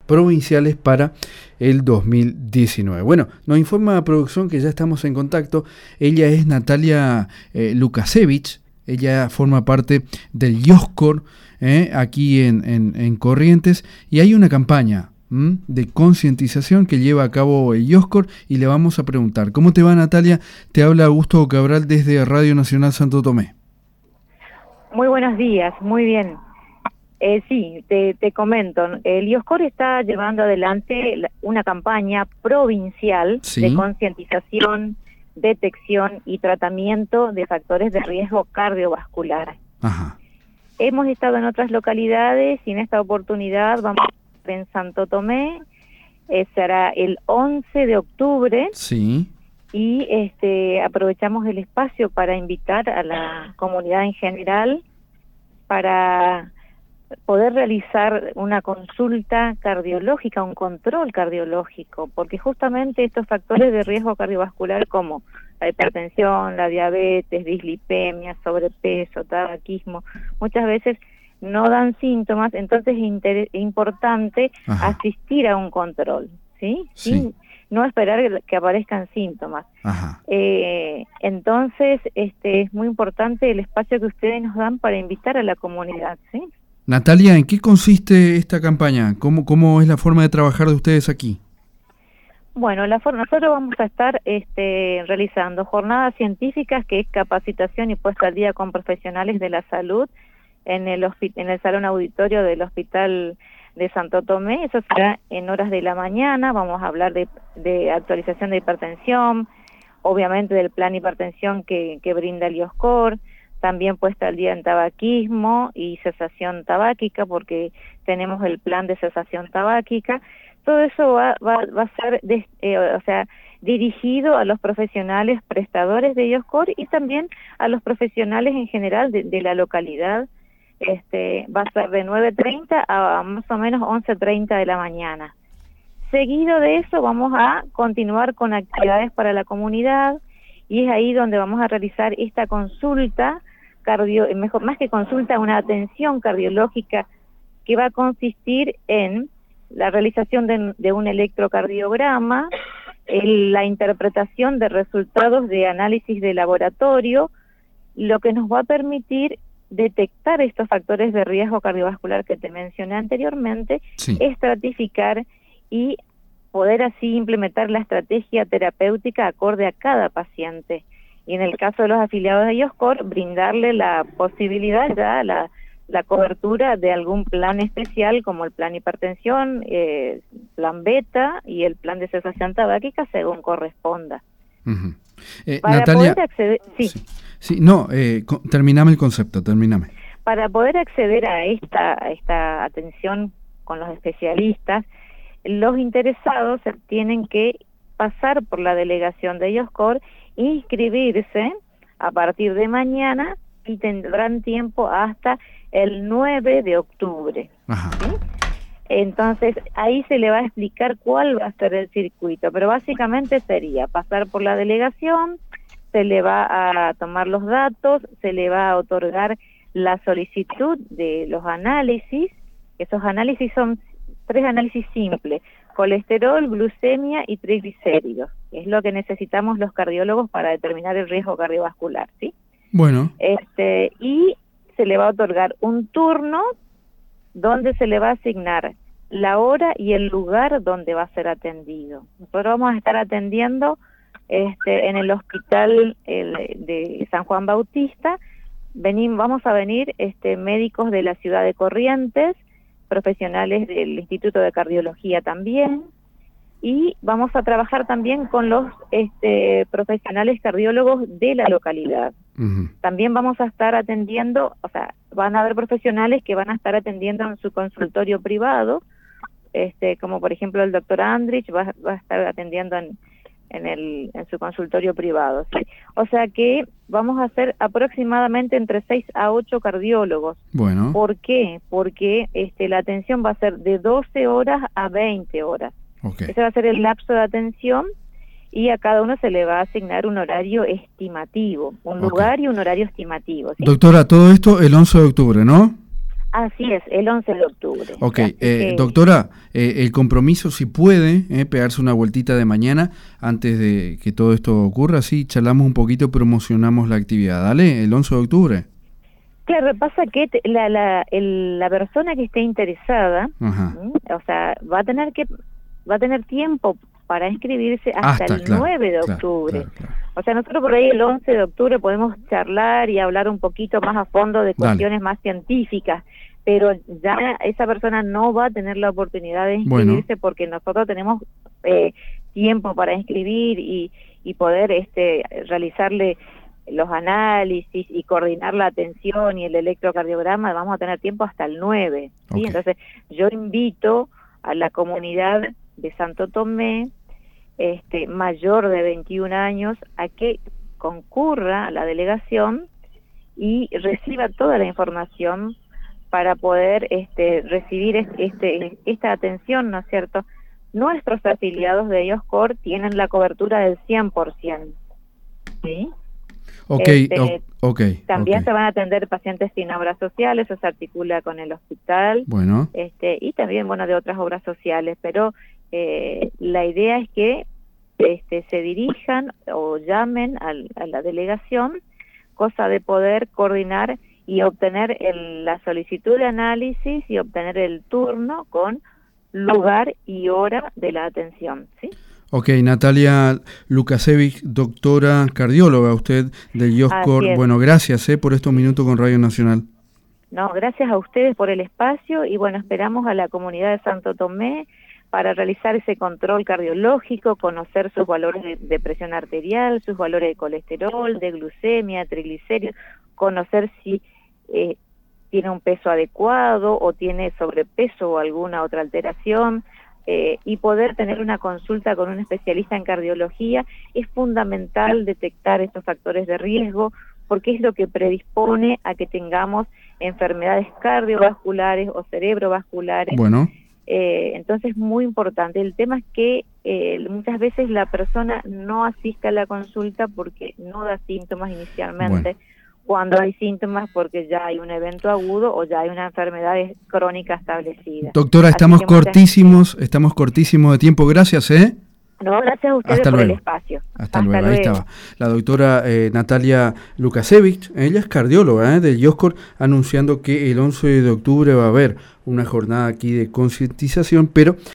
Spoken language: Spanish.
provinciales para el 2019. Bueno, nos informa la producción que ya estamos en contacto. Ella es Natalia Lukasevich. Ella forma parte del IOSCOR aquí en Corrientes, y hay una campaña de concientización que lleva a cabo el IOSCOR, y le vamos a preguntar. ¿Cómo te va, Natalia? Te habla Augusto Cabral desde Radio Nacional Santo Tomé. Muy buenos días, muy bien. Sí, te comento, el IOSCOR está llevando adelante una campaña provincial de concientización, detección y tratamiento de factores de riesgo cardiovascular. Ajá. Hemos estado en otras localidades y en esta oportunidad vamos a estar en Santo Tomé. Será el 11 de octubre. Sí. Y aprovechamos el espacio para invitar a la comunidad en general para poder realizar una consulta cardiológica, un control cardiológico, porque justamente estos factores de riesgo cardiovascular como la hipertensión, la diabetes, dislipemia, sobrepeso, tabaquismo, muchas veces no dan síntomas, entonces es importante asistir a un control, ¿sí? Sí. No esperar que aparezcan síntomas. Ajá. Entonces, es muy importante el espacio que ustedes nos dan para invitar a la comunidad, ¿sí? Natalia, ¿en qué consiste esta campaña? ¿Cómo es la forma de trabajar de ustedes aquí? Bueno, nosotros vamos a estar realizando jornadas científicas, que es capacitación y puesta al día con profesionales de la salud en el salón auditorio del Hospital de Santo Tomé. Eso será en horas de la mañana. Vamos a hablar de actualización de hipertensión, obviamente del plan hipertensión que brinda el IOSCOR, también puesta al día en tabaquismo y cesación tabáquica, porque tenemos el plan de cesación tabáquica. Todo eso va a ser dirigido a los profesionales prestadores de IOSCOR y también a los profesionales en general de la localidad. Va a ser de 9:30 a más o menos 11:30 de la mañana. Seguido de eso vamos a continuar con actividades para la comunidad, y es ahí donde vamos a realizar esta consulta más que consulta, una atención cardiológica que va a consistir en la realización de un electrocardiograma, la interpretación de resultados de análisis de laboratorio, lo que nos va a permitir detectar estos factores de riesgo cardiovascular que te mencioné anteriormente, estratificar y poder así implementar la estrategia terapéutica acorde a cada paciente. Y en el caso de los afiliados de IOSCOR, brindarle la posibilidad, la cobertura de algún plan especial, como el plan hipertensión, plan beta y el plan de cesación tabáquica, según corresponda. Para Natalia, poder acceder... terminame el concepto, terminame. Para poder acceder a esta atención con los especialistas, los interesados tienen que pasar por la delegación de IOSCOR, inscribirse a partir de mañana y tendrán tiempo hasta el 9 de octubre. ¿Sí? Entonces, ahí se le va a explicar cuál va a ser el circuito, pero básicamente sería pasar por la delegación, se le va a tomar los datos, se le va a otorgar la solicitud de los análisis. Esos análisis son 3 análisis simples: colesterol, glucemia y triglicéridos. Es lo que necesitamos los cardiólogos para determinar el riesgo cardiovascular, ¿sí? Bueno. Y se le va a otorgar un turno donde se le va a asignar la hora y el lugar donde va a ser atendido. Nosotros vamos a estar atendiendo en el hospital de San Juan Bautista. Vamos a venir médicos de la ciudad de Corrientes, profesionales del Instituto de Cardiología también, y vamos a trabajar también con los profesionales cardiólogos de la localidad. También vamos a estar atendiendo, van a haber profesionales que van a estar atendiendo en su consultorio privado, como por ejemplo el doctor Andrich va a estar atendiendo en su consultorio privado, ¿sí? O sea que vamos a hacer aproximadamente entre 6 a 8 cardiólogos. Bueno. ¿Por qué? Porque la atención va a ser de 12 horas a 20 horas. Okay. Ese va a ser el lapso de atención, y a cada uno se le va a asignar un horario estimativo, un lugar y un horario estimativo, ¿sí? Doctora, todo esto el 11 de octubre, ¿no? Así es, el 11 de octubre. Ok, doctora, el compromiso, si puede, pegarse una vueltita de mañana antes de que todo esto ocurra, sí, charlamos un poquito, promocionamos la actividad. Dale, el 11 de octubre. Claro, pasa que la persona que esté interesada, o sea, va a tener tiempo para inscribirse hasta el 9 de octubre. Claro. O sea, nosotros por ahí el 11 de octubre podemos charlar y hablar un poquito más a fondo de cuestiones más científicas, pero ya esa persona no va a tener la oportunidad de inscribirse porque nosotros tenemos tiempo para inscribir y poder realizarle los análisis y coordinar la atención y el electrocardiograma. Vamos a tener tiempo hasta el 9, ¿sí? Okay. Entonces yo invito a la comunidad de Santo Tomé mayor de 21 años a que concurra a la delegación y reciba toda la información para poder recibir esta atención, ¿no es cierto? Nuestros afiliados de IOSCOR tienen la cobertura del 100%, ¿sí? También se van a atender pacientes sin obras sociales, eso se articula con el hospital, y también, de otras obras sociales, pero la idea es que se dirijan o llamen a la delegación, cosa de poder coordinar y obtener la solicitud de análisis y obtener el turno con lugar y hora de la atención, ¿sí? Ok, Natalia Lukasiewicz, doctora cardióloga, usted del IOSCOR. Bueno, gracias por estos minutos con Radio Nacional. No, gracias a ustedes por el espacio y esperamos a la comunidad de Santo Tomé para realizar ese control cardiológico, conocer sus valores de presión arterial, sus valores de colesterol, de glucemia, triglicéridos, conocer si tiene un peso adecuado o tiene sobrepeso o alguna otra alteración, y poder tener una consulta con un especialista en cardiología. Es fundamental detectar estos factores de riesgo porque es lo que predispone a que tengamos enfermedades cardiovasculares o cerebrovasculares. Entonces, muy importante. El tema es que muchas veces la persona no asiste a la consulta porque no da síntomas inicialmente. Cuando hay síntomas porque ya hay un evento agudo o ya hay una enfermedad crónica establecida. Doctora, estamos cortísimos de tiempo. Gracias, No, gracias a ustedes por el espacio. Hasta luego. Ahí estaba la doctora Natalia Lukasiewicz. Ella es cardióloga del IOSCOR, anunciando que el 11 de octubre va a haber una jornada aquí de concientización, pero